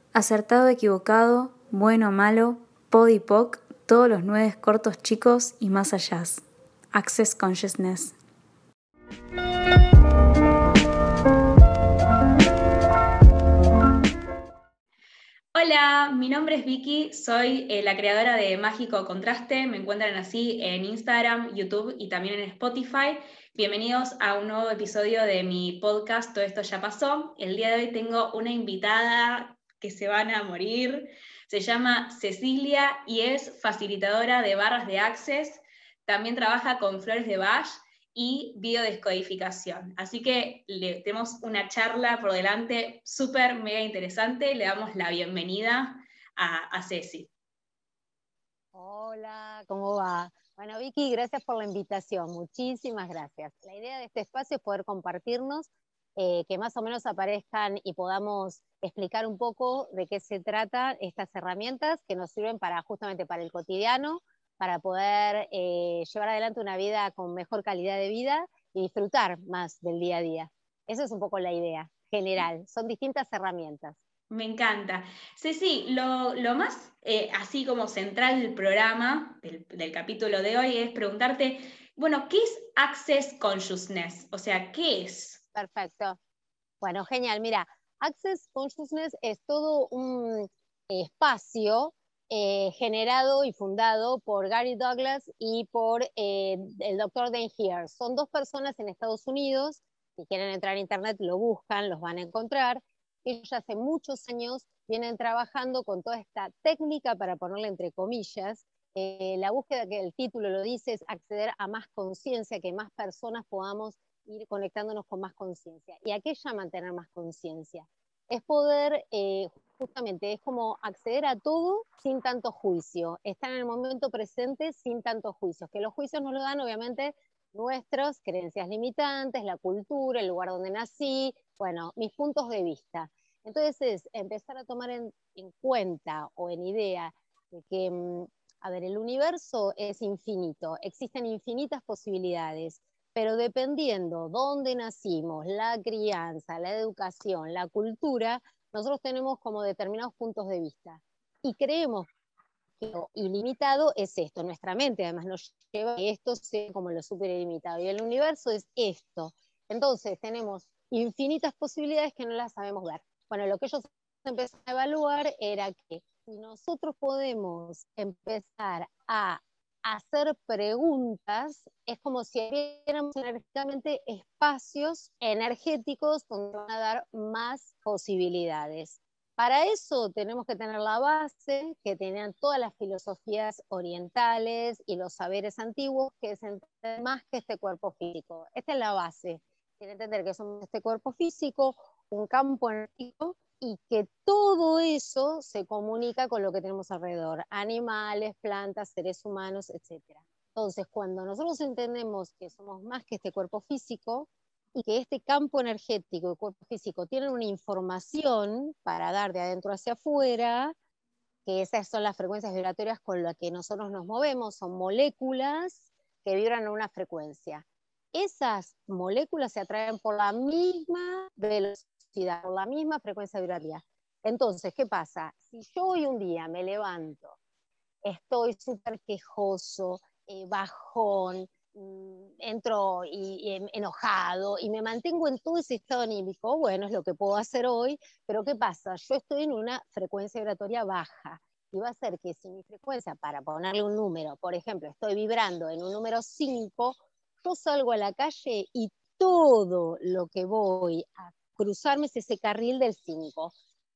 Acertado, equivocado, bueno, malo, pod y poc, todos los 9 cortos chicos y más allá. Access Consciousness. Hola, mi nombre es Vicky, soy la creadora de Mágico Contraste, me encuentran así en Instagram, YouTube y también en Spotify. Bienvenidos a un nuevo episodio de mi podcast Todo esto ya pasó. El día de hoy tengo una invitada que se van a morir, se llama Cecilia y es facilitadora de barras de Access, también trabaja con flores de Bach y biodescodificación. Así que tenemos una charla por delante súper mega interesante. Le damos la bienvenida a Ceci. Hola, ¿cómo va? Bueno, Vicky, gracias por la invitación, muchísimas gracias. La idea de este espacio es poder compartirnos, que más o menos aparezcan y podamos explicar un poco de qué se tratan estas herramientas que nos sirven para justamente para el cotidiano, para poder llevar adelante una vida con mejor calidad de vida y disfrutar más del día a día. Esa es un poco la idea general, son distintas herramientas. Me encanta. Ceci, lo más así como central del programa, del capítulo de hoy, es preguntarte, bueno, ¿qué es Access Consciousness? O sea, ¿qué es? Perfecto. Bueno, genial. Mira, Access Consciousness es todo un espacio generado y fundado por Gary Douglas y por el doctor Dan Heer. Son dos personas en Estados Unidos. Si quieren entrar a internet, lo buscan, los van a encontrar. Ellos ya hace muchos años vienen trabajando con toda esta técnica, para ponerla entre comillas. La búsqueda, que el título lo dice, es acceder a más conciencia, que más personas podamos ir conectándonos con más conciencia. ¿Y a qué llaman tener más conciencia? Es poder, justamente, es como acceder a todo sin tanto juicio, estar en el momento presente sin tantos juicios, que los juicios nos lo dan obviamente nuestras creencias limitantes, la cultura, el lugar donde nací, bueno, mis puntos de vista. Entonces es empezar a tomar en cuenta o en idea de que, a ver, el universo es infinito, existen infinitas posibilidades, pero dependiendo dónde nacimos, la crianza, la educación, la cultura, nosotros tenemos como determinados puntos de vista. Y creemos que lo ilimitado es esto. Nuestra mente además nos lleva a que esto sea como lo súper ilimitado. Y el universo es esto. Entonces tenemos infinitas posibilidades que no las sabemos ver. Bueno, lo que ellos empezaron a evaluar era que si nosotros podemos empezar a hacer preguntas, es como si abriéramos energéticamente espacios energéticos donde van a dar más posibilidades. Para eso tenemos que tener la base que tenían todas las filosofías orientales y los saberes antiguos, que es entender más que este cuerpo físico. Esta es la base. Tiene que entender que somos este cuerpo físico, un campo energético, y que todo eso se comunica con lo que tenemos alrededor, animales, plantas, seres humanos, etc. Entonces, cuando nosotros entendemos que somos más que este cuerpo físico y que este campo energético y cuerpo físico tienen una información para dar de adentro hacia afuera, que esas son las frecuencias vibratorias con las que nosotros nos movemos, son moléculas que vibran a una frecuencia. Esas moléculas se atraen por la misma velocidad, por la misma frecuencia vibratoria. Entonces, ¿qué pasa? Si yo hoy un día me levanto, estoy súper quejoso, bajón, entro enojado y me mantengo en todo ese estado anímico, bueno, es lo que puedo hacer hoy, pero ¿qué pasa? Yo estoy en una frecuencia vibratoria baja y va a ser que si mi frecuencia, para ponerle un número, por ejemplo, estoy vibrando en un número 5, yo salgo a la calle y todo lo que voy a cruzarme es ese carril del 5.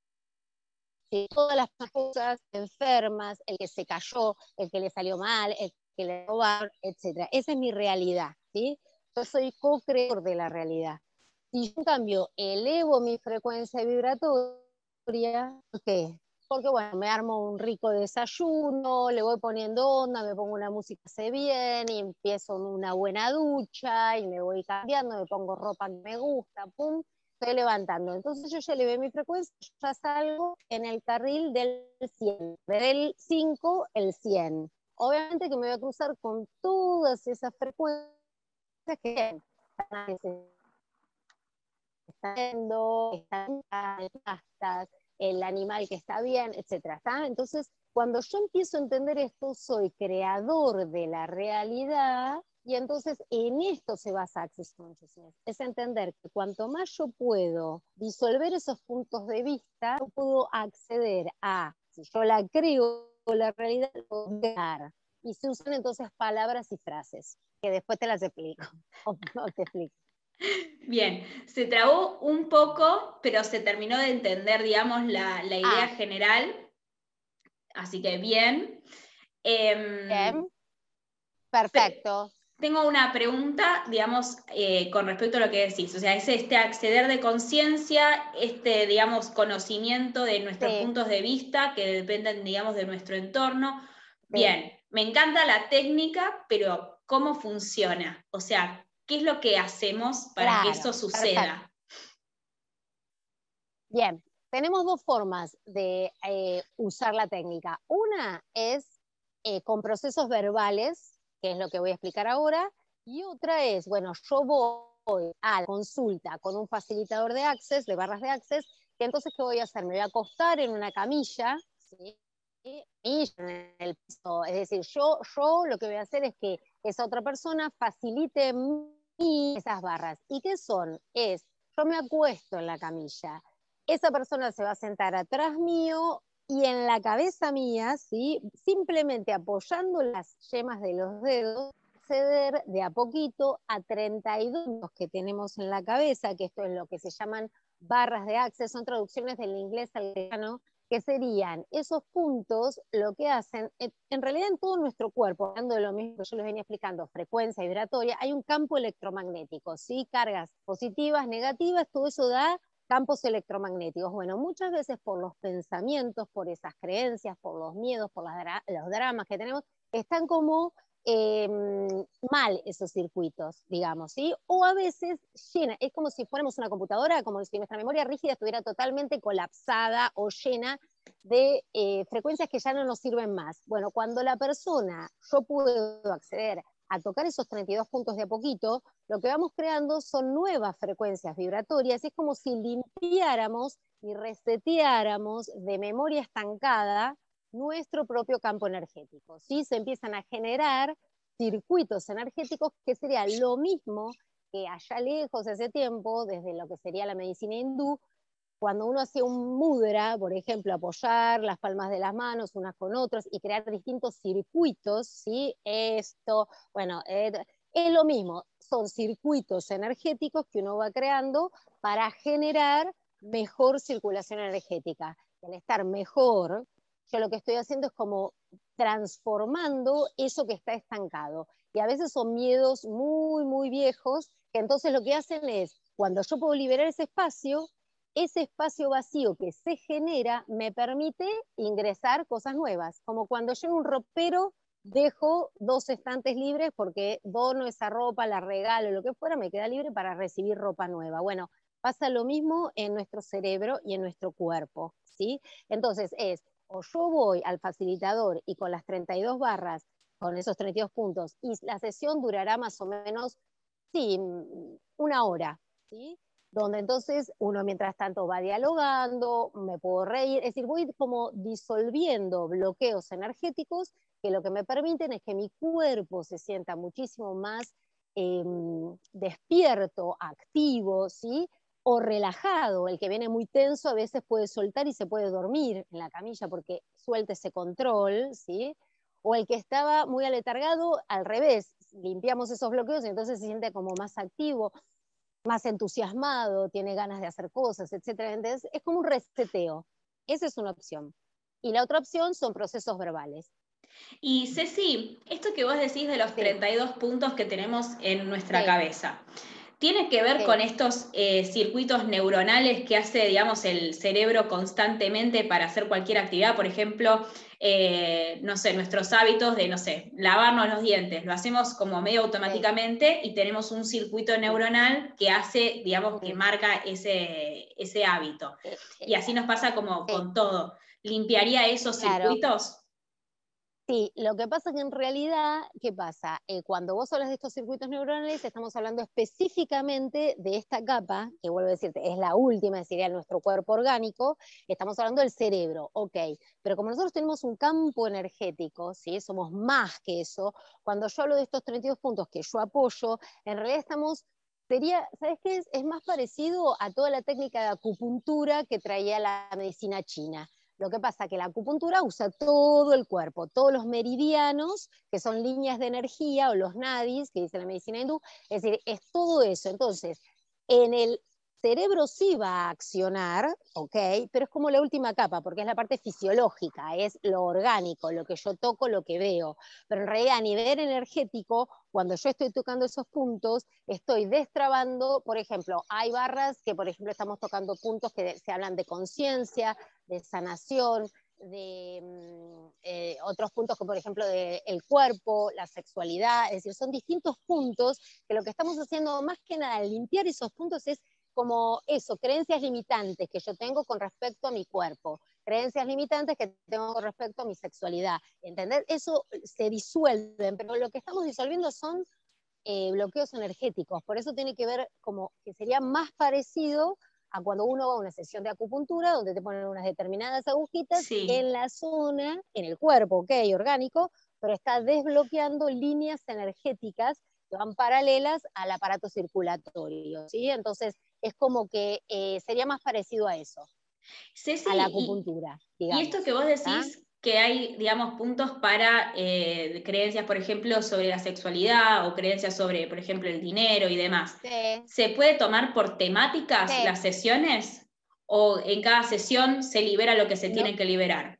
Todas las cosas enfermas, el que se cayó, el que le salió mal, el que le robaron, etc. Esa es mi realidad, ¿sí? Yo soy co-creador de la realidad. Si yo, en cambio, elevo mi frecuencia vibratoria, ¿por qué? Porque, bueno, me armo un rico desayuno, le voy poniendo onda, me pongo una música que hace bien, y empiezo una buena ducha, y me voy cambiando, me pongo ropa que me gusta, pum, estoy levantando. Entonces yo ya elevé mi frecuencia, ya salgo en el carril del 100, del 5 el 100. Obviamente que me voy a cruzar con todas esas frecuencias que están viendo, están pastas, el animal que está bien, etcétera, ¿está? Entonces, cuando yo empiezo a entender esto, soy creador de la realidad, y entonces en esto se basa Access Consciousness. Es entender que cuanto más yo puedo disolver esos puntos de vista, yo puedo acceder a, si yo la creo, la realidad, puedo crear. Y se usan entonces palabras y frases, que después te las explico. O no te explico. Bien, se trabó un poco, pero se terminó de entender, digamos, la idea general. Así que bien. Bien. Perfecto. Tengo una pregunta, digamos, con respecto a lo que decís. O sea, es este acceder de conciencia, este, digamos, conocimiento de nuestros puntos de vista que dependen, digamos, de nuestro entorno. Bien, me encanta la técnica, pero ¿cómo funciona? O sea, ¿qué es lo que hacemos para que eso suceda? Perfecto. Bien, tenemos dos formas de usar la técnica. Una es con procesos verbales, que es lo que voy a explicar ahora, y otra es, bueno, yo voy a la consulta con un facilitador de Access, de barras de Access, que entonces, ¿qué voy a hacer? Me voy a acostar en una camilla, ¿sí? En el piso. Es decir, yo lo que voy a hacer es que esa otra persona facilite esas barras. ¿Y qué son? Yo me acuesto en la camilla, esa persona se va a sentar atrás mío y en la cabeza mía, ¿sí? Simplemente apoyando las yemas de los dedos, acceder de a poquito a 32 que tenemos en la cabeza, que esto es lo que se llaman barras de Access, son traducciones del inglés al castellano, que serían esos puntos, lo que hacen, en realidad en todo nuestro cuerpo, hablando de lo mismo que yo les venía explicando, frecuencia vibratoria, hay un campo electromagnético, ¿sí? Cargas positivas, negativas, todo eso da campos electromagnéticos. Bueno, muchas veces por los pensamientos, por esas creencias, por los miedos, por los dramas que tenemos, están como mal esos circuitos, digamos, ¿sí? O a veces llena, es como si fuéramos una computadora, como si nuestra memoria rígida estuviera totalmente colapsada o llena de frecuencias que ya no nos sirven más. Bueno, cuando la persona, yo puedo acceder a tocar esos 32 puntos de a poquito, lo que vamos creando son nuevas frecuencias vibratorias, es como si limpiáramos y reseteáramos de memoria estancada nuestro propio campo energético, ¿sí? Se empiezan a generar circuitos energéticos que sería lo mismo que allá lejos hace tiempo, desde lo que sería la medicina hindú, cuando uno hacía un mudra, por ejemplo, apoyar las palmas de las manos unas con otras y crear distintos circuitos, ¿sí? Esto, bueno, es lo mismo, son circuitos energéticos que uno va creando para generar mejor circulación energética. Y al estar mejor, yo lo que estoy haciendo es como transformando eso que está estancado. Y a veces son miedos muy, muy viejos, que entonces lo que hacen es, cuando yo puedo liberar ese espacio vacío que se genera me permite ingresar cosas nuevas, como cuando yo en un ropero dejo 2 estantes libres porque dono esa ropa, la regalo, lo que fuera, me queda libre para recibir ropa nueva. Bueno, pasa lo mismo en nuestro cerebro y en nuestro cuerpo, ¿sí? Entonces o yo voy al facilitador y con las 32 barras, con esos 32 puntos, y la sesión durará más o menos, sí, 1 hora, ¿sí? Donde entonces uno mientras tanto va dialogando, me puedo reír, es decir, voy como disolviendo bloqueos energéticos que lo que me permiten es que mi cuerpo se sienta muchísimo más despierto, activo, ¿sí? O relajado. El que viene muy tenso a veces puede soltar y se puede dormir en la camilla porque suelta ese control, ¿sí? O el que estaba muy aletargado, al revés, limpiamos esos bloqueos y entonces se siente como más activo, más entusiasmado, tiene ganas de hacer cosas, etcétera. Entonces, es como un reseteo. Esa es una opción. Y la otra opción son procesos verbales. Y Ceci, esto que vos decís de los 32 puntos que tenemos en nuestra cabeza, ¿tiene que ver con estos circuitos neuronales que hace, digamos, el cerebro constantemente para hacer cualquier actividad? Por ejemplo, no sé, nuestros hábitos de, no sé, lavarnos los dientes, lo hacemos como medio automáticamente y tenemos un circuito neuronal que hace, digamos, que marca ese hábito. Y así nos pasa como con todo. ¿Limpiaría esos circuitos? Sí, lo que pasa que en realidad, ¿qué pasa? Cuando vos hablas de estos circuitos neuronales, estamos hablando específicamente de esta capa, que vuelvo a decirte, es la última, sería nuestro cuerpo orgánico, estamos hablando del cerebro, ok, pero como nosotros tenemos un campo energético, ¿sí? Somos más que eso, cuando yo hablo de estos 32 puntos que yo apoyo, en realidad ¿sabes qué? Es más parecido a toda la técnica de acupuntura que traía la medicina china. Lo que pasa es que la acupuntura usa todo el cuerpo, todos los meridianos, que son líneas de energía, o los nadis, que dice la medicina hindú, es decir, es todo eso. Entonces, en el cerebro sí va a accionar, ¿ok? Pero es como la última capa, porque es la parte fisiológica, es lo orgánico, lo que yo toco, lo que veo. Pero en realidad, a nivel energético, cuando yo estoy tocando esos puntos, estoy destrabando, por ejemplo, hay barras que, por ejemplo, estamos tocando puntos que se hablan de conciencia, de sanación, de otros puntos que, por ejemplo, del cuerpo, la sexualidad, es decir, son distintos puntos que lo que estamos haciendo más que nada al limpiar esos puntos es como eso, creencias limitantes que yo tengo con respecto a mi cuerpo, creencias limitantes que tengo con respecto a mi sexualidad, ¿entendés? Eso se disuelven, pero lo que estamos disolviendo son bloqueos energéticos, por eso tiene que ver como que sería más parecido a cuando uno va a una sesión de acupuntura donde te ponen unas determinadas agujitas Sí. en la zona, en el cuerpo, ok, orgánico, pero está desbloqueando líneas energéticas que van paralelas al aparato circulatorio, ¿sí? Entonces es como que sería más parecido a eso, Ceci, a la acupuntura, y esto que digamos. vos ¿Ah? decís que hay, digamos, puntos para creencias, por ejemplo, sobre la sexualidad o creencias sobre, por ejemplo, el dinero y demás, Sí, ¿se puede tomar por temáticas sí. las sesiones o en cada sesión se libera lo que se No, tiene que liberar?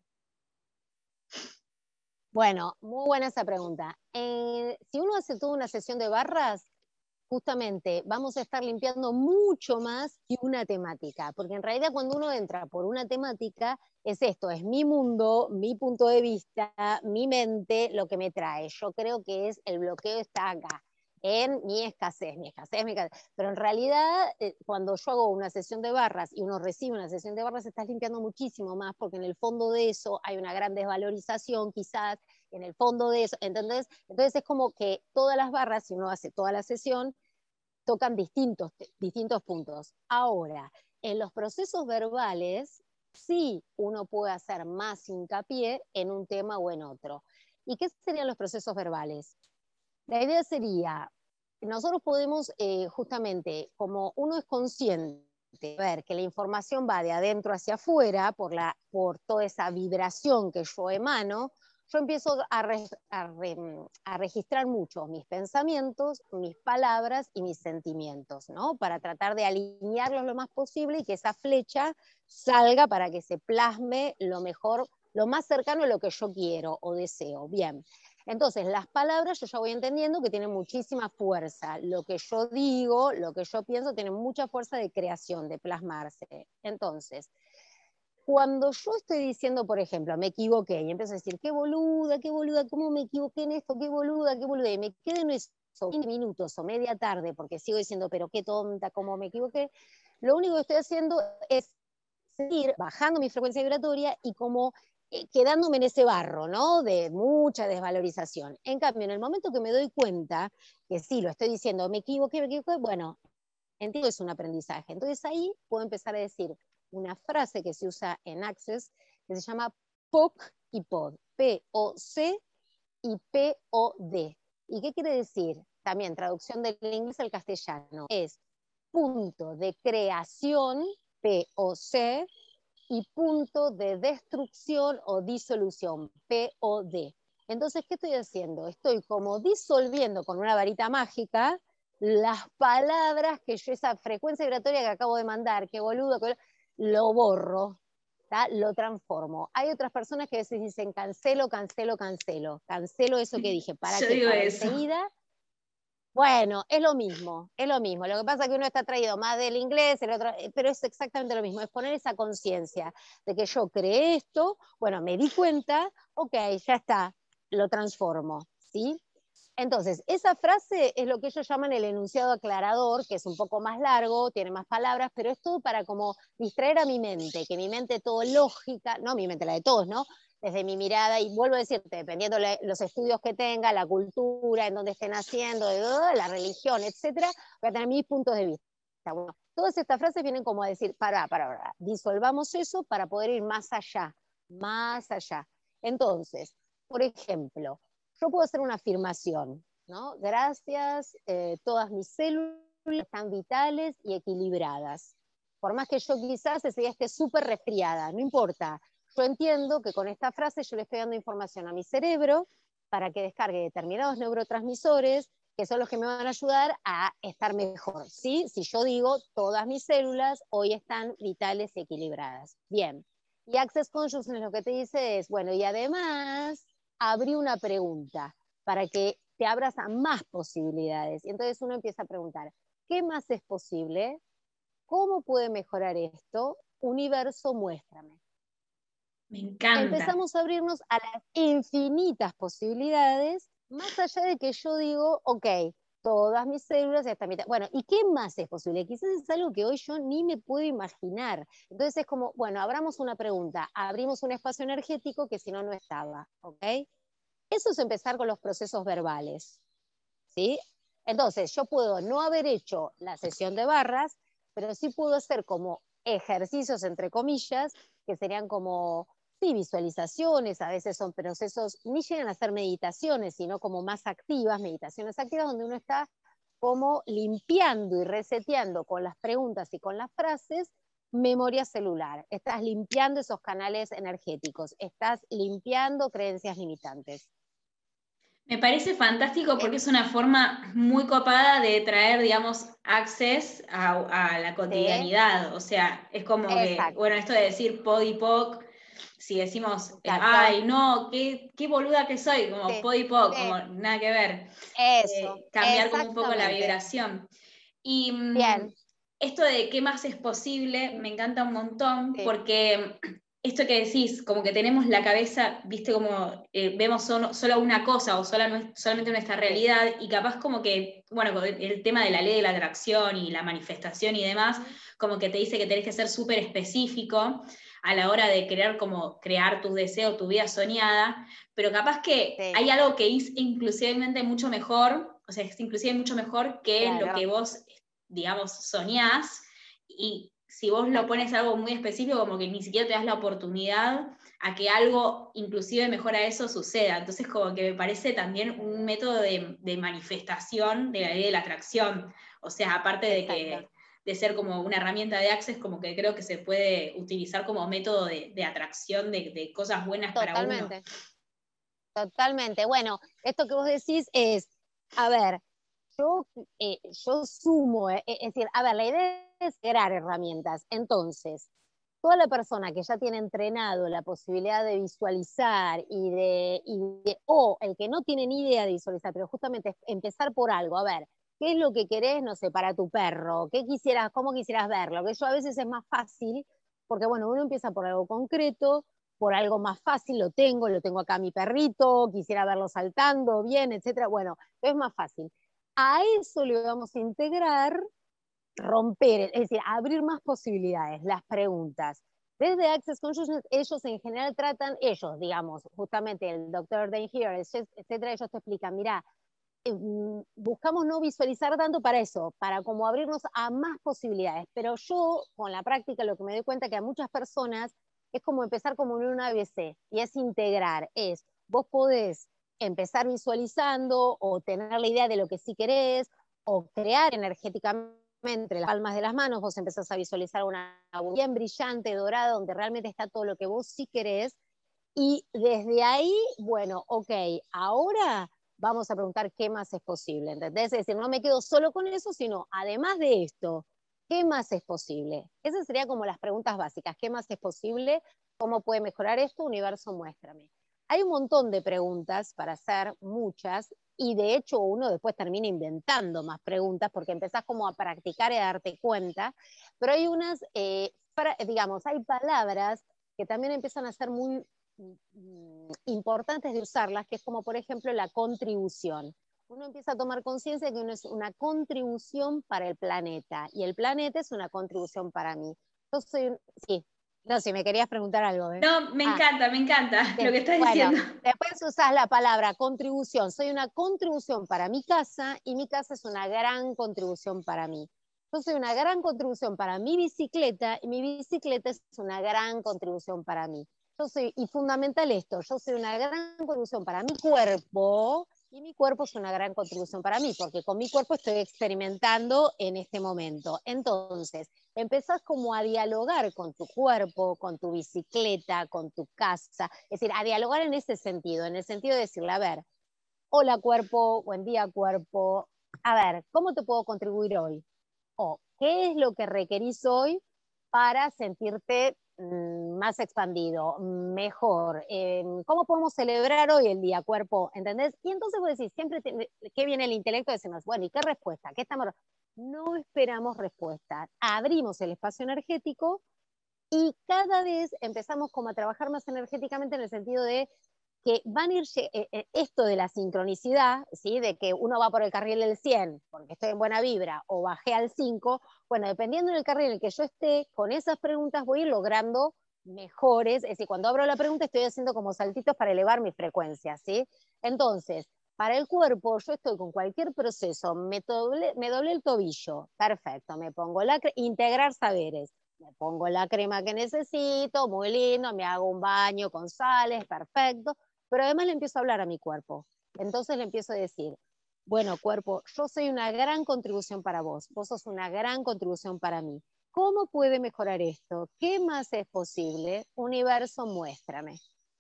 bueno, muy buena esa pregunta. Si uno hace toda una sesión de barras, justamente vamos a estar limpiando mucho más que una temática, porque en realidad cuando uno entra por una temática, es esto, es mi mundo, mi punto de vista, mi mente, lo que me trae. Yo creo que es el bloqueo está acá, en mi escasez, mi escasez. Pero en realidad, cuando yo hago una sesión de barras y uno recibe una sesión de barras, estás limpiando muchísimo más, porque en el fondo de eso hay una gran desvalorización quizás, en el fondo de eso, ¿entendés? Entonces es como que todas las barras, si uno hace toda la sesión, tocan distintos puntos. Ahora, en los procesos verbales, sí uno puede hacer más hincapié en un tema o en otro. ¿Y qué serían los procesos verbales? La idea sería, nosotros podemos justamente, como uno es consciente, ver que la información va de adentro hacia afuera por toda esa vibración que yo emano, yo empiezo a registrar mucho mis pensamientos, mis palabras y mis sentimientos, ¿no? Para tratar de alinearlos lo más posible y que esa flecha salga para que se plasme lo mejor, lo más cercano a lo que yo quiero o deseo. Bien. Entonces, las palabras yo ya voy entendiendo que tienen muchísima fuerza. Lo que yo digo, lo que yo pienso, tiene mucha fuerza de creación, de plasmarse. Entonces, cuando yo estoy diciendo, por ejemplo, me equivoqué, y empiezo a decir, qué boluda, cómo me equivoqué en esto, qué boluda, y me quedo en eso 20 minutos o media tarde, porque sigo diciendo, pero qué tonta, cómo me equivoqué, lo único que estoy haciendo es seguir bajando mi frecuencia vibratoria y como quedándome en ese barro, ¿no? De mucha desvalorización. En cambio, en el momento que me doy cuenta que sí, lo estoy diciendo, me equivoqué, bueno, entiendo que es un aprendizaje. Entonces ahí puedo empezar a decir una frase que se usa en Access que se llama POC y POD. P-O-C y P-O-D. ¿Y qué quiere decir? También traducción del inglés al castellano. Es punto de creación, P-O-C, y punto de destrucción o disolución, P-O-D. Entonces, ¿qué estoy haciendo? Estoy como disolviendo con una varita mágica las palabras que yo, esa frecuencia vibratoria que acabo de mandar, que boludo, lo borro, ¿tá? Lo transformo. Hay otras personas que a veces dicen cancelo, cancelo, cancelo. Cancelo eso que dije. ¿Para Yo qué? digo Para eso. enseguida. Bueno, es lo mismo, es lo mismo. Lo que pasa es que uno está traído más del inglés, el otro, pero es exactamente lo mismo. Es poner esa conciencia de que yo creé esto, bueno, me di cuenta, ok, ya está, lo transformo, ¿sí? Entonces, esa frase es lo que ellos llaman el enunciado aclarador, que es un poco más largo, tiene más palabras, pero es todo para como distraer a mi mente, que mi mente todo lógica, no mi mente, la de todos, ¿no? desde mi mirada, y vuelvo a decirte, dependiendo de los estudios que tenga, la cultura, en donde estén haciendo, la religión, etcétera, voy a tener mis puntos de vista. Bueno, todas estas frases vienen como a decir, para, disolvamos eso para poder ir más allá, más allá. Entonces, por ejemplo, yo puedo hacer una afirmación, ¿no? Gracias, todas mis células están vitales y equilibradas. Por más que yo quizás ese día esté súper resfriada, no importa. Yo entiendo que con esta frase yo le estoy dando información a mi cerebro para que descargue determinados neurotransmisores que son los que me van a ayudar a estar mejor, ¿sí? Si yo digo, todas mis células hoy están vitales y equilibradas. Bien. Y Access Consciousness lo que te dice es, bueno, y además abrí una pregunta para que te abras a más posibilidades. Y entonces uno empieza a preguntar, ¿qué más es posible? ¿Cómo puede mejorar esto? Universo, muéstrame. Me encanta. Empezamos a abrirnos a las infinitas posibilidades, más allá de que yo digo, ok, todas mis células están mitad. Bueno, ¿y qué más es posible? Quizás es algo que hoy yo ni me puedo imaginar. Entonces es como, bueno, abramos una pregunta, abrimos un espacio energético que si no, no estaba, ¿ok? Eso es empezar con los procesos verbales, ¿sí? Entonces, yo puedo no haber hecho la sesión de barras, pero sí puedo hacer como ejercicios, entre comillas, que serían como, sí, visualizaciones, a veces son procesos, ni llegan a ser meditaciones, sino como más activas, meditaciones activas, donde uno está como limpiando y reseteando con las preguntas y con las frases memoria celular. Estás limpiando esos canales energéticos, estás limpiando creencias limitantes. Me parece fantástico porque es una forma muy copada de traer, digamos, access a la cotidianidad. O sea, es como que, Exacto. bueno, esto de decir podipoc, si decimos, Exacto. ay, no, qué boluda que soy, como Sí, podipoc, sí. como nada que ver. Eso, Cambiar como un poco la exactamente. vibración. Y Bien. esto de qué más es posible, me encanta un montón, Sí. porque esto que decís, como que tenemos la cabeza, viste, como vemos solo una cosa o solamente nuestra realidad, y capaz como que, bueno, con el tema de la ley de la atracción y la manifestación y demás, como que te dice que tenés que ser súper específico a la hora de querer como crear tus deseos, tu vida soñada, pero capaz que Sí. hay algo que es inclusivamente mucho mejor, o sea, es inclusive mucho mejor que Claro. lo que vos, digamos, soñás, y si vos lo pones algo muy específico, como que ni siquiera te das la oportunidad a que algo inclusive mejor a eso suceda. Entonces, como que me parece también un método de manifestación de la ley de la atracción. O sea, aparte de ser como una herramienta de access, como que creo que se puede utilizar como método de atracción de cosas buenas para uno. Totalmente. Totalmente. Bueno, esto que vos decís es, a ver, yo sumo, es decir, a ver, la idea es crear herramientas. Entonces, toda la persona que ya tiene entrenado la posibilidad de visualizar o el que no tiene ni idea de visualizar, pero justamente empezar por algo, a ver, ¿qué es lo que querés, no sé, para tu perro? ¿Cómo quisieras verlo? Que eso a veces es más fácil, porque bueno, uno empieza por algo concreto, por algo más fácil, lo tengo acá a mi perrito, quisiera verlo saltando bien, etcétera. Bueno, es más fácil. A eso le vamos a integrar romper, es decir, abrir más posibilidades, las preguntas. Desde Access Consciousness, ellos en general tratan, digamos, justamente el Dr. Dane Here, etcétera, ellos te explican, mira, buscamos no visualizar tanto para eso, para como abrirnos a más posibilidades. Pero yo, con la práctica, lo que me doy cuenta que a muchas personas es como empezar como en un ABC, y es integrar, vos podés empezar visualizando o tener la idea de lo que sí querés, o crear energéticamente entre las palmas de las manos, vos empezás a visualizar una bien brillante, dorada, donde realmente está todo lo que vos sí querés, y desde ahí, bueno, ok, ahora vamos a preguntar qué más es posible, ¿entendés? Es decir, no me quedo solo con eso, sino además de esto, ¿qué más es posible? Esas serían como las preguntas básicas, ¿qué más es posible? ¿Cómo puede mejorar esto? Universo, muéstrame. Hay un montón de preguntas para hacer, muchas, y de hecho uno después termina inventando más preguntas porque empezás como a practicar y a darte cuenta, pero hay unas, digamos, hay palabras que también empiezan a ser muy importantes de usarlas, que es como por ejemplo la contribución. Uno empieza a tomar conciencia de que uno es una contribución para el planeta y el planeta es una contribución para mí. Yo soy, sí. No, si me querías preguntar algo, ¿eh? No, me encanta lo Bien. que estás Bueno, diciendo. después usás la palabra contribución. Soy una contribución para mi casa y mi casa es una gran contribución para mí. Yo soy una gran contribución para mi bicicleta y mi bicicleta es una gran contribución para mí. Y fundamental esto, yo soy una gran contribución para mi cuerpo y mi cuerpo es una gran contribución para mí, porque con mi cuerpo estoy experimentando en este momento. Entonces, empezás como a dialogar con tu cuerpo, con tu bicicleta, con tu casa, es decir, a dialogar en ese sentido, en el sentido de decirle, a ver, hola cuerpo, buen día cuerpo, a ver, ¿cómo te puedo contribuir hoy? O, ¿qué es lo que requerís hoy para sentirte más expandido, mejor? ¿Cómo podemos celebrar hoy el día, cuerpo? ¿Entendés? Y entonces vos decís, siempre, ¿qué viene el intelecto? Decimos, bueno, ¿y qué respuesta? ¿Qué estamos? No esperamos respuesta. Abrimos el espacio energético y cada vez empezamos como a trabajar más energéticamente en el sentido de que van a ir, esto de la sincronicidad, ¿sí? De que uno va por el carril del 100 porque estoy en buena vibra, o bajé al 5, bueno, dependiendo del carril en el que yo esté, con esas preguntas voy a ir logrando mejores, es decir, cuando abro la pregunta estoy haciendo como saltitos para elevar mi frecuencia, ¿sí? Entonces, para el cuerpo, yo estoy con cualquier proceso, me doblé el tobillo, perfecto, me pongo integrar saberes, me pongo la crema que necesito, muy lindo, me hago un baño con sales, perfecto, pero además le empiezo a hablar a mi cuerpo. Entonces le empiezo a decir, bueno, cuerpo, yo soy una gran contribución para vos, vos sos una gran contribución para mí. ¿Cómo puede mejorar esto? ¿Qué más es posible? Universo, muéstrame.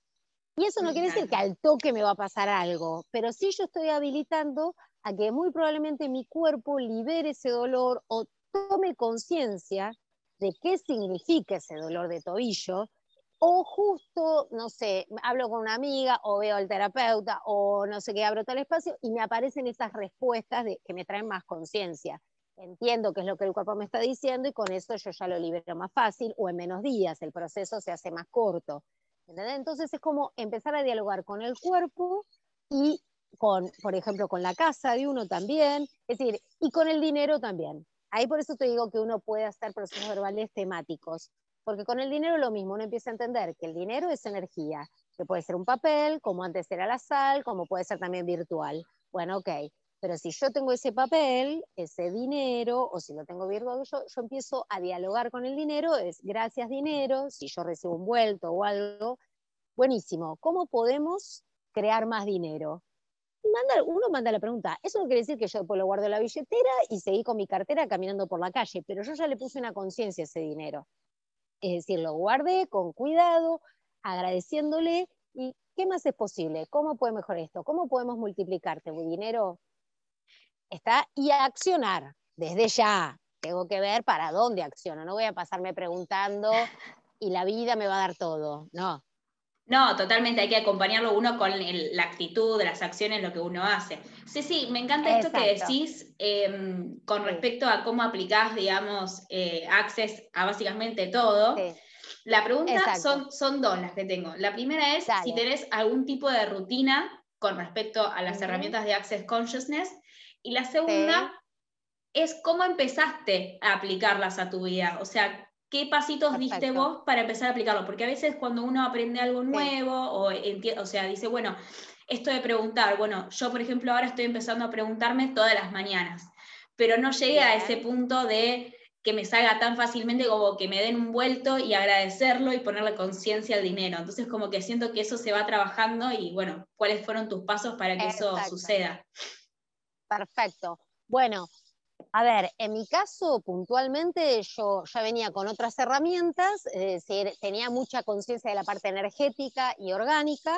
Y eso no Me quiere decir que encanta. al toque me va a pasar algo, pero sí yo estoy habilitando a que muy probablemente mi cuerpo libere ese dolor o tome conciencia de qué significa ese dolor de tobillo, o justo, no sé, hablo con una amiga o veo al terapeuta o no sé qué, abro tal espacio y me aparecen esas respuestas que me traen más conciencia. Entiendo qué es lo que el cuerpo me está diciendo y con eso yo ya lo libero más fácil o en menos días, el proceso se hace más corto. ¿Entendés? Entonces es como empezar a dialogar con el cuerpo y con, por ejemplo, con la casa de uno también, es decir, y con el dinero también. Ahí por eso te digo que uno puede hacer procesos verbales temáticos, porque con el dinero lo mismo, uno empieza a entender que el dinero es energía, que puede ser un papel, como antes era la sal, como puede ser también virtual. Bueno, ok, pero si yo tengo ese papel, ese dinero, o si lo tengo virtual, yo empiezo a dialogar con el dinero, es gracias dinero, si yo recibo un vuelto o algo, buenísimo, ¿cómo podemos crear más dinero? Uno manda la pregunta, eso no quiere decir que yo después lo guardo en la billetera y seguí con mi cartera caminando por la calle, pero yo ya le puse una conciencia a ese dinero. Es decir, lo guardé con cuidado, agradeciéndole, y ¿qué más es posible? ¿Cómo puede mejorar esto? ¿Cómo podemos multiplicarte? ¿Mi dinero está? Y accionar, desde ya. Tengo que ver para dónde acciono. No voy a pasarme preguntando y la vida me va a dar todo. No. No, totalmente, hay que acompañarlo uno con la actitud, las acciones, lo que uno hace. Sí, sí, me encanta esto que Exacto. decís con Sí, respecto a cómo aplicás, digamos, Access a básicamente todo. sí, La pregunta exacto. son dos las que tengo. La primera es si Dale. tenés algún tipo de rutina con respecto a las Ujú. herramientas de Access Consciousness. Y la Sí, segunda es cómo empezaste a aplicarlas a tu vida. O sea, ¿qué pasitos diste perfecto. vos para empezar a aplicarlo? Porque a veces cuando uno aprende algo Sí, nuevo o sea, dice, bueno, esto de preguntar, bueno, yo por ejemplo ahora estoy empezando a preguntarme todas las mañanas, pero no llegué a ese bien. punto de que me salga tan fácilmente como que me den un vuelto y agradecerlo y ponerle conciencia al dinero. Entonces como que siento que eso se va trabajando y bueno, ¿cuáles fueron tus pasos para que eso Exacto. suceda? Perfecto. Bueno, a ver, en mi caso, puntualmente, yo ya venía con otras herramientas, es decir, tenía mucha conciencia de la parte energética y orgánica.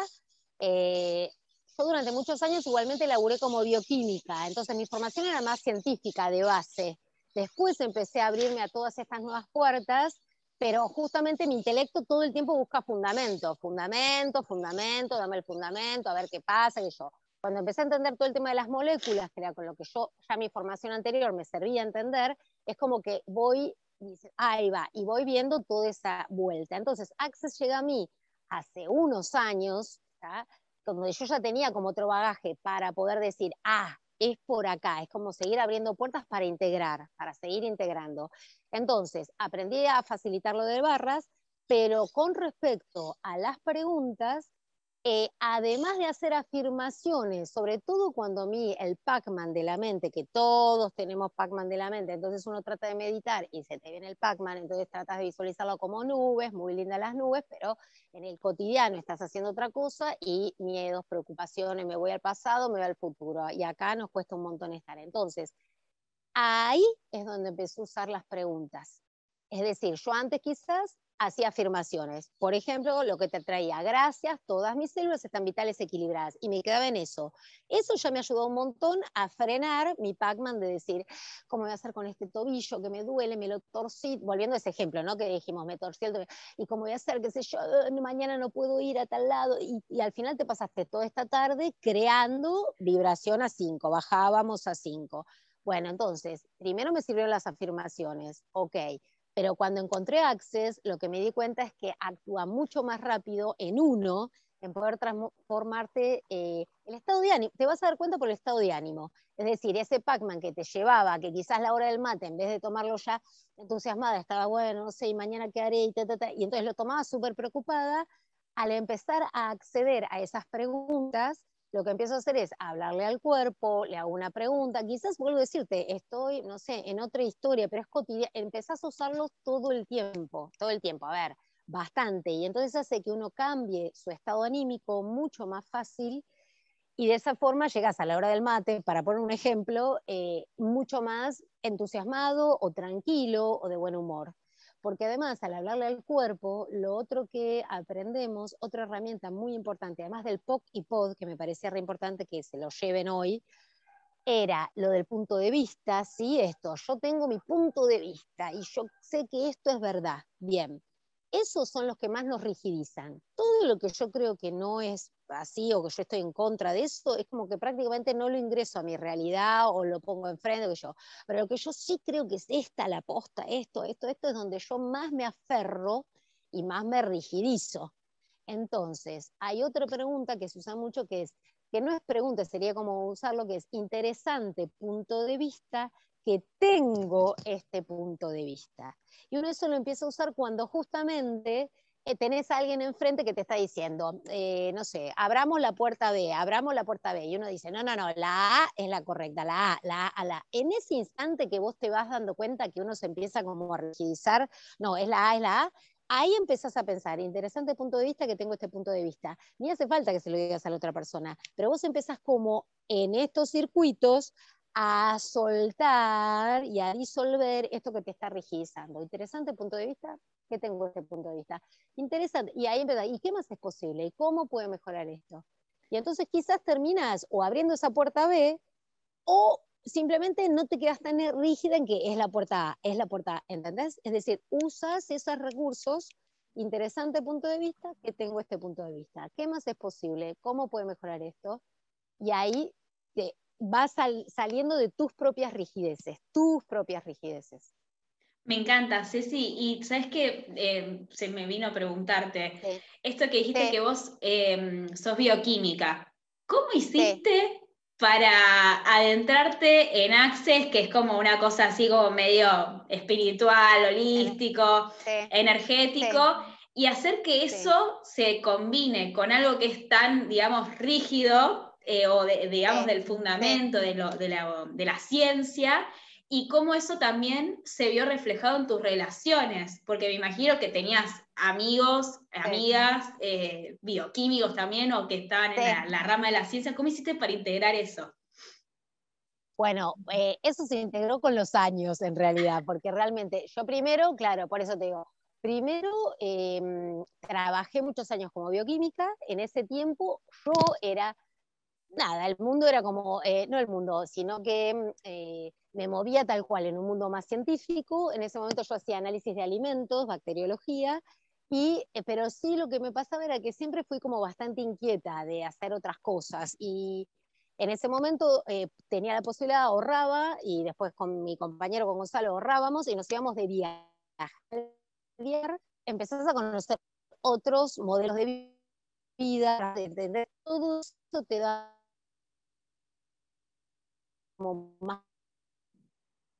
Eh, yo durante muchos años igualmente laburé como bioquímica, entonces mi formación era más científica de base. Después empecé a abrirme a todas estas nuevas puertas, pero justamente mi intelecto todo el tiempo busca fundamento, fundamento, fundamento, dame el fundamento, a ver qué pasa, que yo cuando empecé a entender todo el tema de las moléculas, que era con lo que yo, ya mi formación anterior me servía a entender, es como que voy, ahí va, y voy viendo toda esa vuelta. Entonces, Access llega a mí hace unos años, ¿tá? Donde yo ya tenía como otro bagaje para poder decir, es por acá, es como seguir abriendo puertas para integrar, para seguir integrando. Entonces, aprendí a facilitar lo de barras, Pero con respecto a las preguntas, además de hacer afirmaciones, sobre todo cuando a mí el Pac-Man de la mente, que todos tenemos Pac-Man de la mente, entonces uno trata de meditar y se te viene el Pac-Man, entonces tratas de visualizarlo como nubes, muy lindas las nubes, pero en el cotidiano estás haciendo otra cosa y miedos, preocupaciones, me voy al pasado, me voy al futuro, y acá nos cuesta un montón estar. Entonces, ahí es donde empecé a usar las preguntas. Es decir, yo antes quizás hacía afirmaciones. Por ejemplo, lo que te traía, gracias, todas mis células están vitales equilibradas. Y me quedaba en eso. Eso ya me ayudó un montón a frenar mi Pac-Man de decir, ¿cómo voy a hacer con este tobillo que me duele, me lo torcí? Volviendo a ese ejemplo, ¿no? Que dijimos, me torcí el tobillo. ¿Y cómo voy a hacer? ¿Qué sé yo? Mañana no puedo ir a tal lado. Y al final te pasaste toda esta tarde creando vibración a 5. Bajábamos a 5. Bueno, entonces, primero me sirvieron las afirmaciones, ok, pero cuando encontré Access, lo que me di cuenta es que actúa mucho más rápido en uno, en poder transformarte el estado de ánimo. Te vas a dar cuenta por el estado de ánimo. Es decir, ese Pac-Man que te llevaba, que quizás la hora del mate, en vez de tomarlo ya entusiasmada, estaba, bueno, no sé, y mañana qué haré, y entonces lo tomaba súper preocupada. Al empezar a acceder a esas preguntas, lo que empiezo a hacer es hablarle al cuerpo, le hago una pregunta, quizás vuelvo a decirte, estoy, no sé, en otra historia, pero es cotidiana, empezás a usarlo todo el tiempo, a ver, bastante, y entonces hace que uno cambie su estado anímico mucho más fácil, y de esa forma llegas a la hora del mate, para poner un ejemplo, mucho más entusiasmado o tranquilo o de buen humor. Porque además, al hablarle al cuerpo, lo otro que aprendemos, otra herramienta muy importante, además del POC y POD, que me parecía re importante que se lo lleven hoy, era lo del punto de vista, ¿sí? Esto, yo tengo mi punto de vista y yo sé que esto es verdad. Bien, esos son los que más nos rigidizan. Todo lo que yo creo que no es así o que yo estoy en contra de eso, es como que prácticamente no lo ingreso a mi realidad o lo pongo enfrente. Pero lo que yo sí creo que es esta la posta, esto es donde yo más me aferro y más me rigidizo. Entonces, hay otra pregunta que se usa mucho que no es pregunta, sería como usar lo que es interesante punto de vista, que tengo este punto de vista. Y uno eso lo empieza a usar cuando justamente tenés a alguien enfrente que te está diciendo, no sé, abramos la puerta B, y uno dice, no, la A es la correcta, la A. En ese instante que vos te vas dando cuenta que uno se empieza como a rigidizar, no, es la A, ahí empezás a pensar, interesante punto de vista, que tengo este punto de vista. Ni hace falta que se lo digas a la otra persona, pero vos empezás como en estos circuitos a soltar y a disolver esto que te está rigidizando. Interesante punto de vista, que tengo este punto de vista. Interesante, y ahí empezás, ¿y qué más es posible? ¿Y cómo puede mejorar esto? Y entonces quizás terminas o abriendo esa puerta B, o simplemente no te quedas tan rígida en que es la puerta A, es la puerta A, ¿entendés? Es decir, usas esos recursos, interesante punto de vista, que tengo este punto de vista. ¿Qué más es posible? ¿Cómo puede mejorar esto? Y ahí te vas saliendo de tus propias rigideces, Me encanta, Ceci, y sabes que se me vino a preguntarte, Sí, esto que dijiste sí, que vos sos bioquímica, ¿cómo sí, hiciste para adentrarte en Access, que es como una cosa así como medio espiritual, holístico, sí, energético, sí, y hacer que sí, eso se combine con algo que es tan, digamos, rígido, digamos, sí, del sí, fundamento de la ciencia? Y cómo eso también se vio reflejado en tus relaciones, porque me imagino que tenías amigos, sí, amigas, bioquímicos también, o que estaban en sí. la rama de la ciencia. ¿Cómo hiciste para integrar eso? Bueno, eso se integró con los años en realidad, porque realmente yo primero, claro, por eso te digo, primero trabajé muchos años como bioquímica, en ese tiempo yo era, nada, el mundo era como, no el mundo, sino que me movía tal cual en un mundo más científico, en ese momento yo hacía análisis de alimentos, bacteriología, pero sí lo que me pasaba era que siempre fui como bastante inquieta de hacer otras cosas y en ese momento tenía la posibilidad, ahorraba y después con mi compañero, con Gonzalo, ahorrábamos y nos íbamos de viaje. Empezás a conocer otros modelos de vida, de entender todo eso te da como más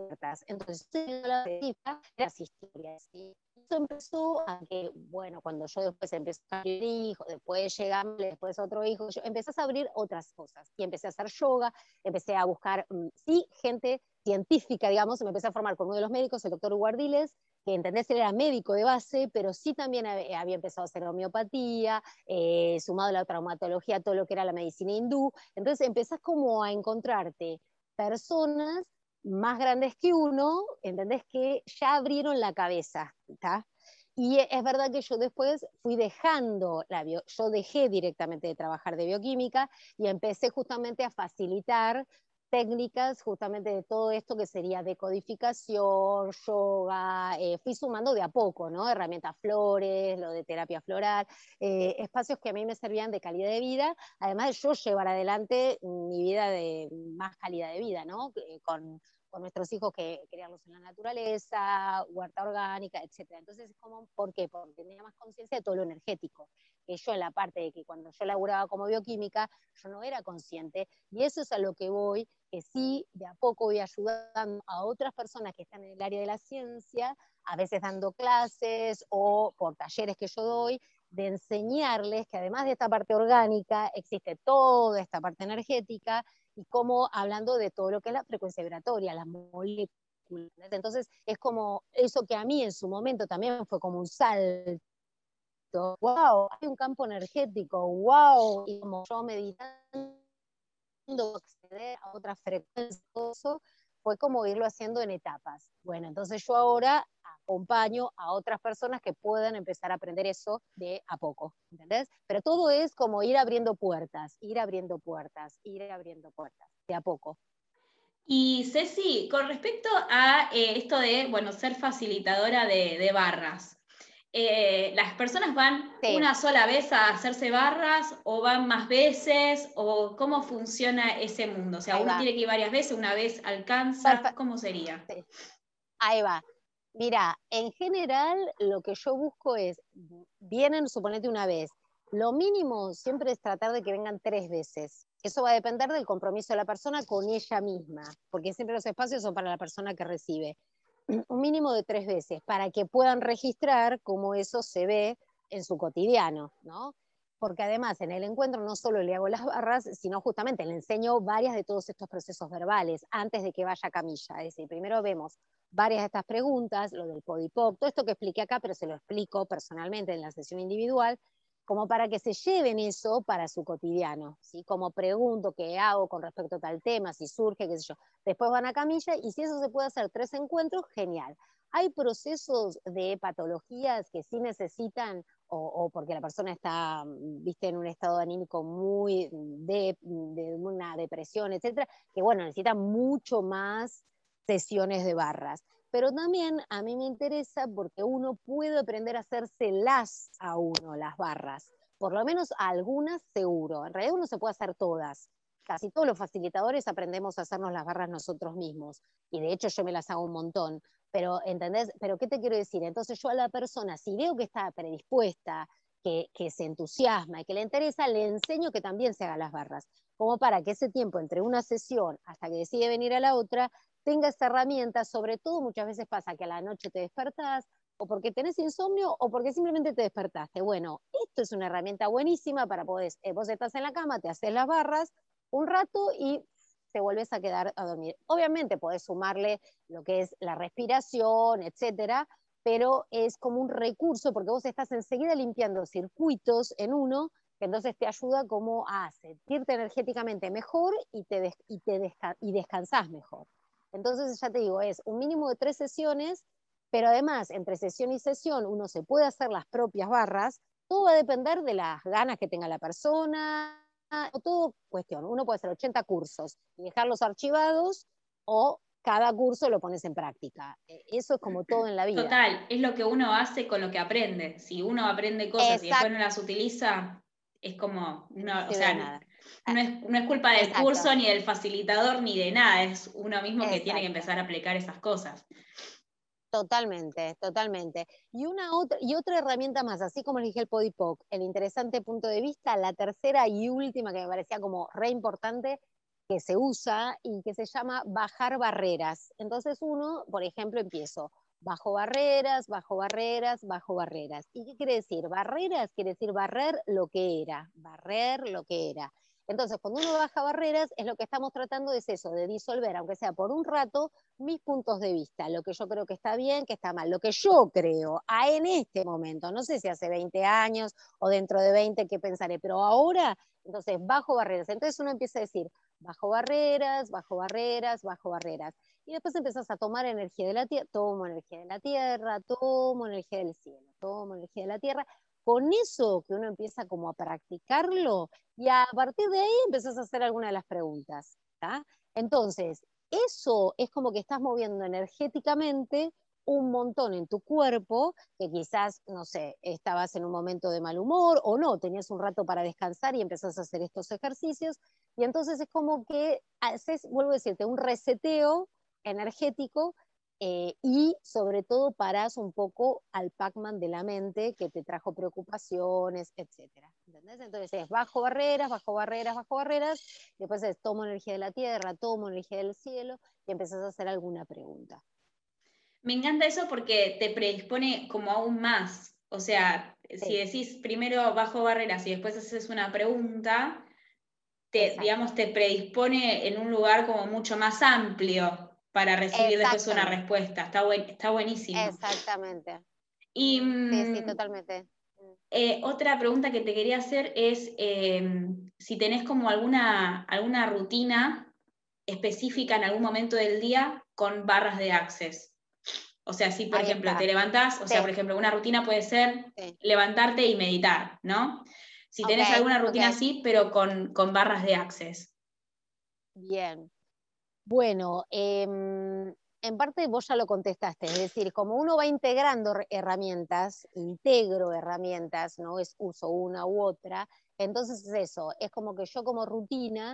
puertas. Entonces, las historias. ¿Sí? Eso empezó a que, bueno, cuando yo después empecé a tener hijos, después llegamos, después otro hijo, yo empecé a abrir otras cosas. Y empecé a hacer yoga, empecé a buscar, sí, gente científica, digamos, y me empecé a formar con uno de los médicos, el doctor Guardiles, que entendés, él era médico de base, pero sí también había empezado a hacer homeopatía, sumado a la traumatología, todo lo que era la medicina hindú. Entonces empezás como a encontrarte personas más grandes que uno, ¿entendés? Que ya abrieron la cabeza, ¿está? Y es verdad que yo después fui dejando, yo dejé directamente de trabajar de bioquímica y empecé justamente a facilitar técnicas justamente de todo esto que sería decodificación, yoga, fui sumando de a poco, ¿no? Herramientas flores, lo de terapia floral, espacios que a mí me servían de calidad de vida, además de yo llevar adelante mi vida de más calidad de vida, ¿no? Con nuestros hijos, que criarlos en la naturaleza, huerta orgánica, etc. Entonces, ¿por qué? Porque tenía más conciencia de todo lo energético, que yo en la parte de que cuando yo laburaba como bioquímica, yo no era consciente, y eso es a lo que voy, que sí, de a poco voy ayudando a otras personas que están en el área de la ciencia, a veces dando clases o por talleres que yo doy, de enseñarles que además de esta parte orgánica, existe toda esta parte energética, y cómo hablando de todo lo que es la frecuencia vibratoria, las moléculas. Entonces es como eso que a mí en su momento también fue como un salto. Wow, hay un campo energético, wow, y como yo meditando, acceder a otras frecuencias, fue como irlo haciendo en etapas. Bueno, entonces yo ahora acompaño a otras personas que puedan empezar a aprender eso de a poco, ¿entendés? Pero todo es como ir abriendo puertas, ir abriendo puertas, ir abriendo puertas, de a poco. Y Ceci, con respecto a esto de, bueno, ser facilitadora de barras, ¿las personas van Sí. una sola vez a hacerse barras o van más veces? ¿O cómo funciona ese mundo? O sea, Ahí ¿uno va. tiene que ir varias veces, una vez alcanza? ¿Cómo sería? Sí. Ahí va. Mira, en general lo que yo busco es, vienen, suponete una vez, lo mínimo siempre es tratar de que vengan 3 veces. Eso va a depender del compromiso de la persona con ella misma, porque siempre los espacios son para la persona que recibe. Un mínimo de 3 veces, para que puedan registrar cómo eso se ve en su cotidiano, ¿no? Porque además en el encuentro no solo le hago las barras, sino justamente le enseño varias de todos estos procesos verbales antes de que vaya a camilla. Es decir, primero vemos varias de estas preguntas, lo del PODIPOC, todo esto que expliqué acá, pero se lo explico personalmente en la sesión individual, como para que se lleven eso para su cotidiano, ¿sí? Como pregunto qué hago con respecto a tal tema, si surge, qué sé yo. Después van a camilla y si eso se puede hacer 3 encuentros, genial. Hay procesos de patologías que sí necesitan, o porque la persona está, viste, en un estado anímico muy de una depresión, etcétera, que bueno, necesitan mucho más sesiones de barras. Pero también a mí me interesa porque uno puede aprender a hacérselas a uno, las barras. Por lo menos algunas seguro. En realidad uno se puede hacer todas. Casi todos los facilitadores aprendemos a hacernos las barras nosotros mismos. Y de hecho yo me las hago un montón. Pero, ¿entendés? Pero ¿qué te quiero decir? Entonces yo a la persona, si veo que está predispuesta, que se entusiasma y que le interesa, le enseño que también se haga las barras. Como para que ese tiempo entre una sesión hasta que decide venir a la otra, tenga esa herramienta. Sobre todo muchas veces pasa que a la noche te despertás, o porque tenés insomnio, o porque simplemente te despertaste. Bueno, esto es una herramienta buenísima para poder, vos estás en la cama, te haces las barras un rato y te vuelves a quedar a dormir. Obviamente podés sumarle lo que es la respiración, etcétera, pero es como un recurso porque vos estás enseguida limpiando circuitos en uno, que entonces te ayuda como a sentirte energéticamente mejor y descansás mejor. Entonces ya te digo, es un mínimo de 3 sesiones, pero además entre sesión y sesión uno se puede hacer las propias barras. Todo va a depender de las ganas que tenga la persona, o todo cuestión. Uno puede hacer 80 cursos y dejarlos archivados, o cada curso lo pones en práctica. Eso es como todo en la vida. Total, es lo que uno hace con lo que aprende. Si uno aprende cosas y después no las utiliza, es como, No o sirve de sea, nada. no es culpa del Exacto. curso ni del facilitador ni de nada, es uno mismo que tiene que Exacto. empezar a aplicar esas cosas. Totalmente, totalmente. Y otra herramienta más, así como les dije el PODIPOC, el interesante punto de vista, la tercera y última que me parecía como re importante, que se usa y que se llama bajar barreras. Entonces uno, por ejemplo, empiezo, bajo barreras, bajo barreras, bajo barreras. ¿Y qué quiere decir? Barreras quiere decir barrer lo que era. Entonces, cuando uno baja barreras, es lo que estamos tratando es eso, de disolver, aunque sea por un rato, mis puntos de vista, lo que yo creo que está bien, que está mal, lo que yo creo en este momento, no sé si hace 20 años o dentro de 20 qué pensaré, pero ahora, entonces, bajo barreras. Entonces uno empieza a decir, bajo barreras, bajo barreras, bajo barreras. Y después empezás a tomar energía de la tierra, tomo energía de la tierra, tomo energía del cielo, tomo energía de la tierra. Con eso que uno empieza como a practicarlo, y a partir de ahí empezás a hacer alguna de las preguntas. ¿Tá? Entonces, eso es como que estás moviendo energéticamente un montón en tu cuerpo, que quizás, no sé, estabas en un momento de mal humor o no, tenías un rato para descansar y empezás a hacer estos ejercicios, y entonces es como que haces, vuelvo a decirte, un reseteo energético, y sobre todo parás un poco al Pac-Man de la mente que te trajo preocupaciones, etcétera. ¿Entendés? Entonces es bajo barreras, bajo barreras, bajo barreras, y después es tomo energía de la tierra, tomo energía del cielo, y empezás a hacer alguna pregunta. Me encanta eso porque te predispone como aún más. O sea, si decís primero bajo barreras y después haces una pregunta, digamos, te predispone en un lugar como mucho más amplio para recibir después una respuesta. Está buenísimo. Exactamente. Y sí, totalmente. Otra pregunta que te quería hacer es si tenés como alguna rutina específica en algún momento del día con barras de Access. O sea, si por Ahí ejemplo está. te levantás, o sea, por ejemplo, una rutina puede ser levantarte y meditar, ¿no? Si tenés alguna rutina así, pero con barras de Access. Bien. Bueno, en parte vos ya lo contestaste, es decir, como uno va integrando herramientas, integro herramientas, no es uso una u otra, entonces es eso, es como que yo como rutina,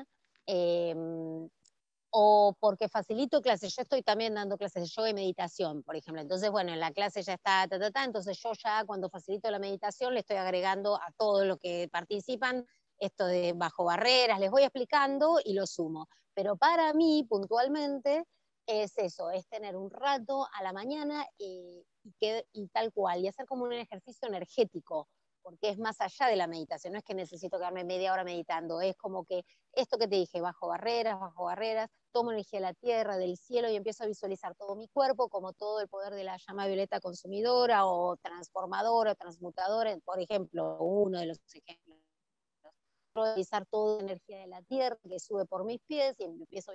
o porque facilito clases, yo estoy también dando clases de yoga y meditación, por ejemplo, entonces bueno, en la clase ya está, entonces yo ya cuando facilito la meditación le estoy agregando a todos los que participan esto de bajo barreras, les voy explicando y lo sumo. Pero para mí, puntualmente, es eso, es tener un rato a la mañana y tal cual, y hacer como un ejercicio energético, porque es más allá de la meditación, no es que necesito quedarme media hora meditando, es como que esto que te dije, bajo barreras, tomo energía de la tierra, del cielo, y empiezo a visualizar todo mi cuerpo como todo el poder de la llama violeta consumidora o transformadora o transmutadora, por ejemplo, uno de los ejemplos. Visualizar toda la energía de la tierra que sube por mis pies y empiezo a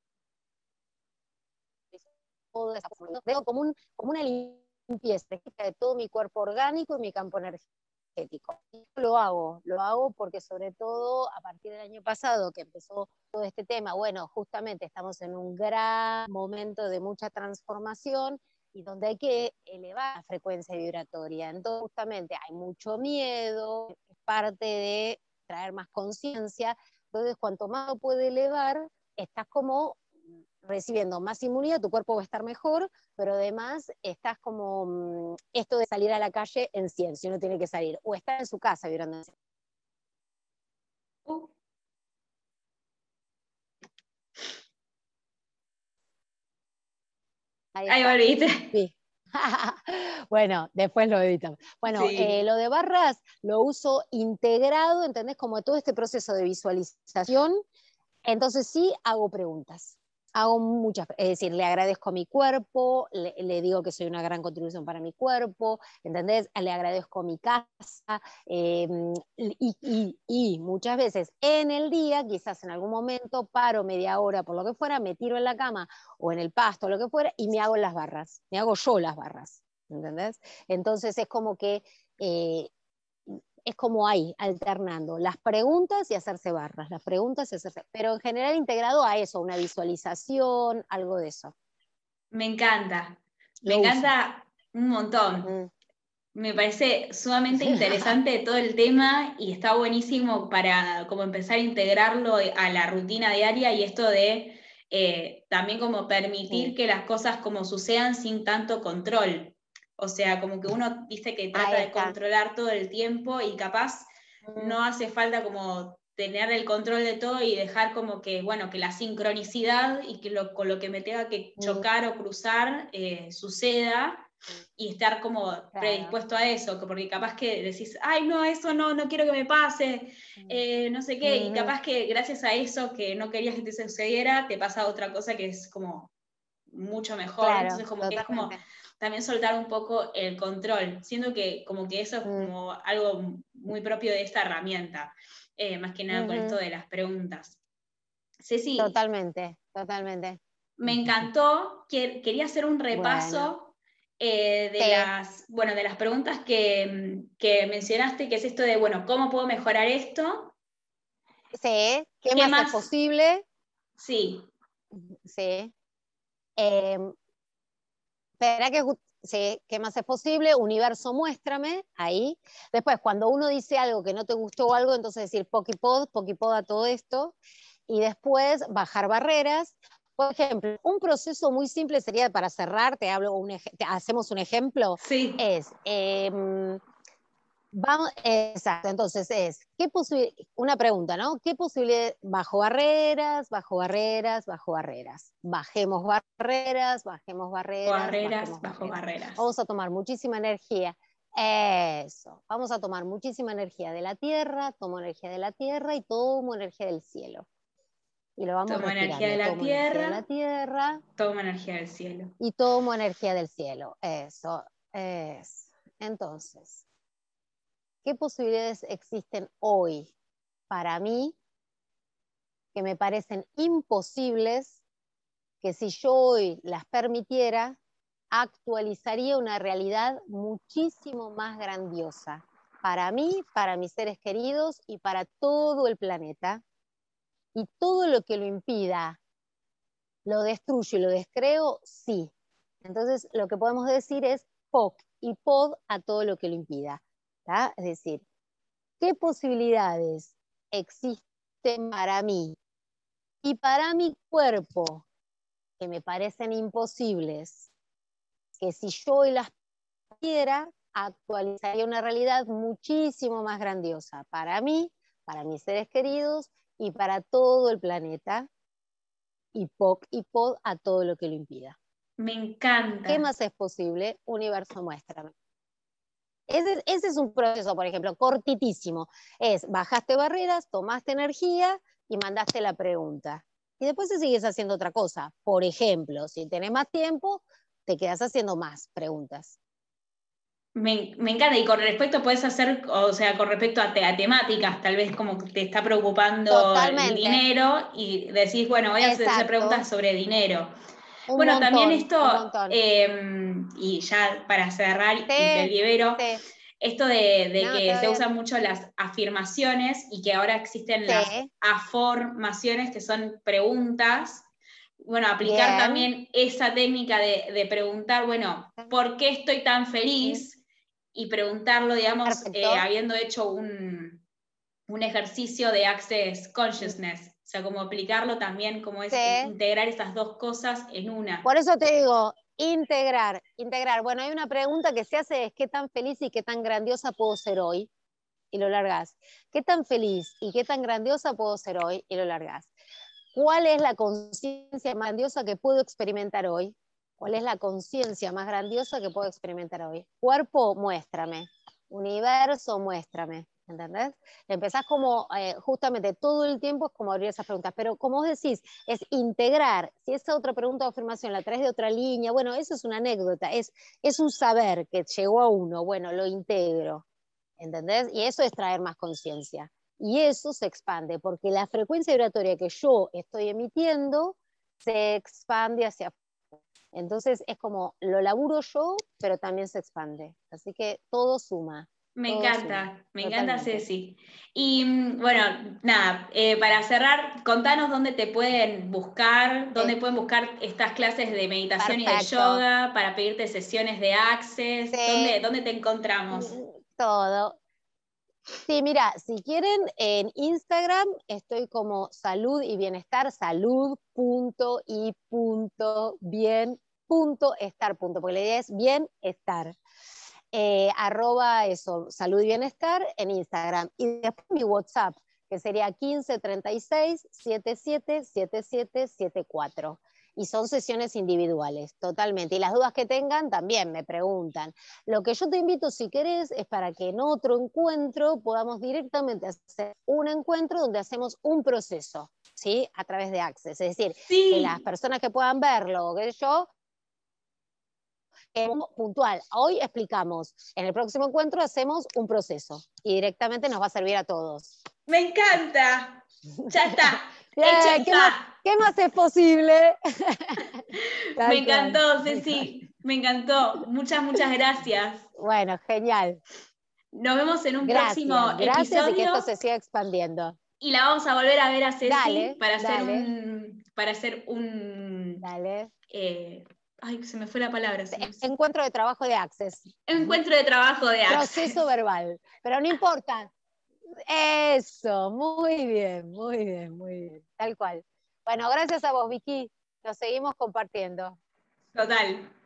todo esa forma. Veo como una limpieza de todo mi cuerpo orgánico y mi campo energético. Y lo hago porque sobre todo a partir del año pasado que empezó todo este tema, bueno, justamente estamos en un gran momento de mucha transformación y donde hay que elevar la frecuencia vibratoria. Entonces justamente hay mucho miedo, es parte de traer más conciencia, entonces cuanto más lo puede elevar, estás como recibiendo más inmunidad, tu cuerpo va a estar mejor, pero además estás como esto de salir a la calle en 100, si uno tiene que salir, o estar en su casa vibrando en 100. Ahí volviste. Sí. Bueno, después lo editamos. Bueno, sí. Lo de barras lo uso integrado, ¿entendés? Como todo este proceso de visualización. Entonces sí hago preguntas. Hago muchas, es decir, le agradezco a mi cuerpo, le digo que soy una gran contribución para mi cuerpo, ¿entendés? Le agradezco a mi casa, y muchas veces en el día, quizás en algún momento, paro media hora por lo que fuera, me tiro en la cama o en el pasto, lo que fuera, y me hago las barras, me hago yo las barras, ¿entendés? Entonces es como que es como ahí, alternando las preguntas y hacerse barras, las preguntas y hacerse, pero en general integrado a eso, una visualización, algo de eso. Me encanta un montón. Me parece sumamente interesante todo el tema y está buenísimo para como empezar a integrarlo a la rutina diaria y esto de también como permitir que las cosas como sucedan sin tanto control. O sea, como que uno dice que trata de controlar todo el tiempo y capaz no hace falta como tener el control de todo y dejar como que, bueno, que la sincronicidad y que con lo que me tenga que chocar o cruzar suceda, y estar como predispuesto a eso, porque capaz que decís, ay, no, eso no quiero que me pase, no sé qué, y capaz que gracias a eso que no querías que te sucediera, te pasa otra cosa que es como mucho mejor, claro, entonces como totalmente. que es como también soltar un poco el control, siendo que como que eso es como algo muy propio de esta herramienta, más que nada con esto de las preguntas. Ceci, Totalmente, totalmente. me encantó, quería hacer un repaso de las preguntas que mencionaste, que es esto de, bueno, ¿cómo puedo mejorar esto? Sí, ¿qué más es posible? Sí. Sí. Espera que sí, ¿qué más es posible? Universo, muéstrame, ahí. Después, cuando uno dice algo que no te gustó o algo, entonces decir pokipod a todo esto. Y después, bajar barreras. Por ejemplo, un proceso muy simple sería, para cerrar, hacemos un ejemplo, Sí. es... exacto, entonces una pregunta, ¿no? ¿Qué posibilidad? Bajo barreras, bajo barreras, bajo barreras. Bajemos barreras, bajemos barreras, bajemos Bajo barreras. Vamos a tomar muchísima energía. Eso. Vamos a tomar muchísima energía de la tierra, tomo energía de la tierra y tomo energía del cielo. Y lo vamos tomo respirando. Energía de la tierra, energía de la tierra. Tomo energía del cielo. Y tomo energía del cielo. Eso. Entonces, ¿qué posibilidades existen hoy para mí que me parecen imposibles, que si yo hoy las permitiera, actualizaría una realidad muchísimo más grandiosa para mí, para mis seres queridos y para todo el planeta? Y todo lo que lo impida, lo destruyo y lo descreo, sí. Entonces, lo que podemos decir es POC y POD a todo lo que lo impida. ¿Tá? Es decir, ¿qué posibilidades existen para mí y para mi cuerpo que me parecen imposibles, que si yo hoy las pudiera, actualizaría una realidad muchísimo más grandiosa para mí, para mis seres queridos y para todo el planeta, y POC y POD a todo lo que lo impida? Me encanta. ¿Qué más es posible? Universo, muéstrame. Ese es un proceso, por ejemplo, cortitísimo. Bajaste barreras, tomaste energía y mandaste la pregunta. Y después te sigues haciendo otra cosa. Por ejemplo, si tenés más tiempo, te quedas haciendo más preguntas. Me encanta, y con respecto puedes hacer, o sea, con respecto a temáticas, tal vez como que te está preocupando Totalmente. el dinero y decís, bueno, voy a hacer preguntas sobre dinero. También esto, y ya para cerrar y te libero, esto de que se usan mucho las afirmaciones y que ahora existen las afirmaciones, que son preguntas. Bueno, aplicar también esa técnica de preguntar, bueno, ¿por qué estoy tan feliz? Y preguntarlo, digamos, habiendo hecho un ejercicio de Access Consciousness. O sea, como aplicarlo también, como es integrar esas dos cosas en una. Por eso te digo, integrar. Bueno, hay una pregunta que se hace, es ¿qué tan feliz y qué tan grandiosa puedo ser hoy? Y lo largás. ¿Qué tan feliz y qué tan grandiosa puedo ser hoy? Y lo largás. ¿Cuál es la conciencia más grandiosa que puedo experimentar hoy? ¿Cuál es la conciencia más grandiosa que puedo experimentar hoy? Cuerpo, muéstrame. Universo, muéstrame. ¿Entendés? Empezás como, justamente todo el tiempo es como abrir esas preguntas, pero como vos decís, es integrar. Si esa otra pregunta o afirmación la traes de otra línea, bueno, eso es una anécdota, es un saber que llegó a uno, bueno, lo integro. ¿Entendés? Y eso es traer más conciencia. Y eso se expande, porque la frecuencia vibratoria que yo estoy emitiendo se expande hacia afuera. Entonces es como, lo laburo yo, pero también se expande. Así que todo suma. Me encanta Ceci. Y bueno, nada, para cerrar, contanos dónde te pueden buscar, dónde pueden buscar estas clases de meditación y de yoga, para pedirte sesiones de Access, ¿dónde te encontramos? Todo. Sí, mira, si quieren, en Instagram estoy como salud y bienestar, salud.y.bien.estar, porque la idea es bienestar. @ eso, salud y bienestar en Instagram. Y después mi WhatsApp, que sería 1536-777774. Y son sesiones individuales, totalmente. Y las dudas que tengan también me preguntan. Lo que yo te invito, si querés, es para que en otro encuentro podamos directamente hacer un encuentro donde hacemos un proceso, ¿sí? A través de Access. Es decir, que las personas que puedan verlo, que yo, puntual. Hoy explicamos. En el próximo encuentro hacemos un proceso. Y directamente nos va a servir a todos. ¡Me encanta! Ya está. Bien, ¿qué más es posible? Me encantó, Ceci. Me encantó. Muchas, muchas gracias. Bueno, genial. Nos vemos en un próximo episodio. Y que esto se siga expandiendo. Y la vamos a volver a ver a Ceci Dale. para hacer un Dale. Ay, se me fue la palabra. Encuentro de trabajo de Access. Encuentro de trabajo de Access. Proceso verbal. Pero no importa. Eso, muy bien, muy bien, muy bien. Tal cual. Bueno, gracias a vos, Vicky. Nos seguimos compartiendo. Total.